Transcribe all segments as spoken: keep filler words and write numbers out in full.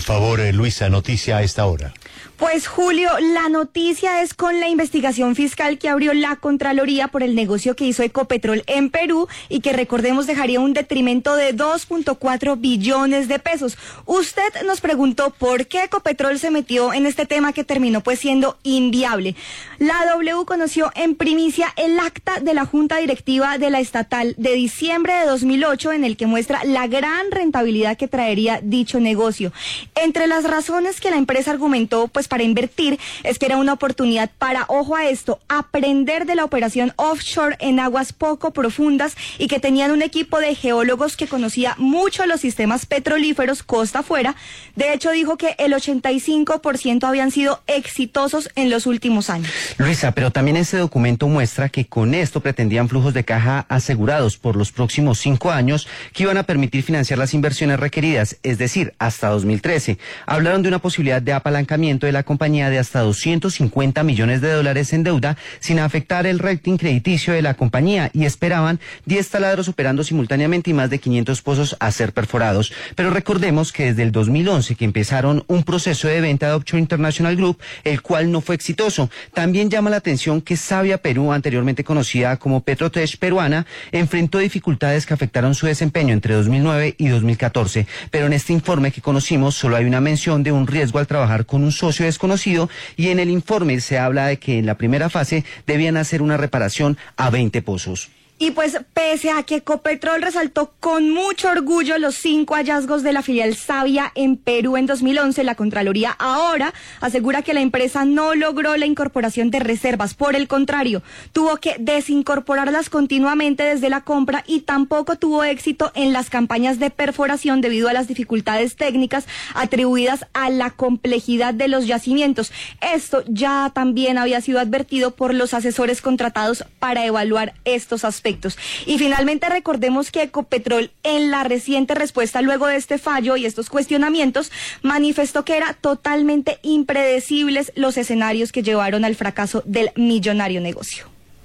favor, eh, Luisa, noticia a esta hora. Pues Julio, la noticia es con la investigación fiscal que abrió la Contraloría por el negocio que hizo Ecopetrol en Perú y que recordemos dejaría un detrimento de dos punto cuatro billones de pesos. Usted nos preguntó por qué Ecopetrol se metió en este tema que terminó pues siendo inviable. La W conoció en primicia el acta de la Junta Directiva de la Estatal de diciembre de dos mil ocho en el que muestra la gran rentabilidad que traería dicho negocio. Entre las razones que la empresa argumentó pues para invertir es que era una oportunidad para, ojo a esto, aprender de la operación offshore en aguas poco profundas y que tenían un equipo de geólogos que conocía mucho los sistemas petrolíferos costa afuera. De hecho, dijo que el ochenta y cinco por ciento habían sido exitosos en los últimos años. Luisa, pero también ese documento muestra que con esto pretendían flujos de caja asegurados por los próximos cinco años que iban a permitir financiar las inversiones requeridas, es decir, hasta dos mil trece. Hablaron de una posibilidad de apalancamiento de la compañía de hasta doscientos cincuenta millones de dólares en deuda sin afectar el rating crediticio de la compañía y esperaban diez taladros operando simultáneamente y más de quinientos pozos a ser perforados. Pero recordemos que desde el dos mil once que empezaron un proceso de venta de Offshore International Group, el cual no fue exitoso. También llama la atención que Savia Perú, anteriormente conocida como Petrotech peruana, enfrentó dificultades que afectaron su desempeño entre dos mil nueve y dos mil catorce. Pero en este informe que conocimos solo hay una mención de un riesgo al trabajar con un socio desconocido y en el informe se habla de que en la primera fase debían hacer una reparación a veinte pozos. Y pues pese a que Ecopetrol resaltó con mucho orgullo los cinco hallazgos de la filial Savia en Perú en dos mil once, la Contraloría ahora asegura que la empresa no logró la incorporación de reservas. Por el contrario, tuvo que desincorporarlas continuamente desde la compra y tampoco tuvo éxito en las campañas de perforación debido a las dificultades técnicas atribuidas a la complejidad de los yacimientos. Esto ya también había sido advertido por los asesores contratados para evaluar estos aspectos. Y finalmente recordemos que Ecopetrol en la reciente respuesta luego de este fallo y estos cuestionamientos manifestó que era totalmente impredecibles los escenarios que llevaron al fracaso del millonario negocio.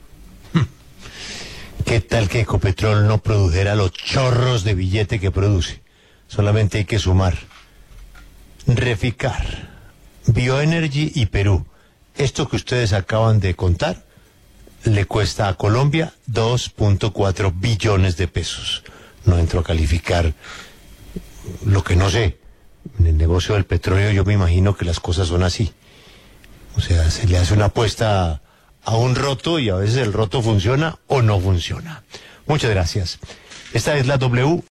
¿Qué tal que Ecopetrol no produjera los chorros de billete que produce? Solamente hay que sumar. Reficar, Bioenergy y Perú. Esto que ustedes acaban de contar le cuesta a Colombia dos punto cuatro billones de pesos. No entro a calificar lo que no sé. En el negocio del petróleo yo me imagino que las cosas son así. O sea, se le hace una apuesta a un roto y a veces el roto funciona o no funciona. Muchas gracias. Esta es la W.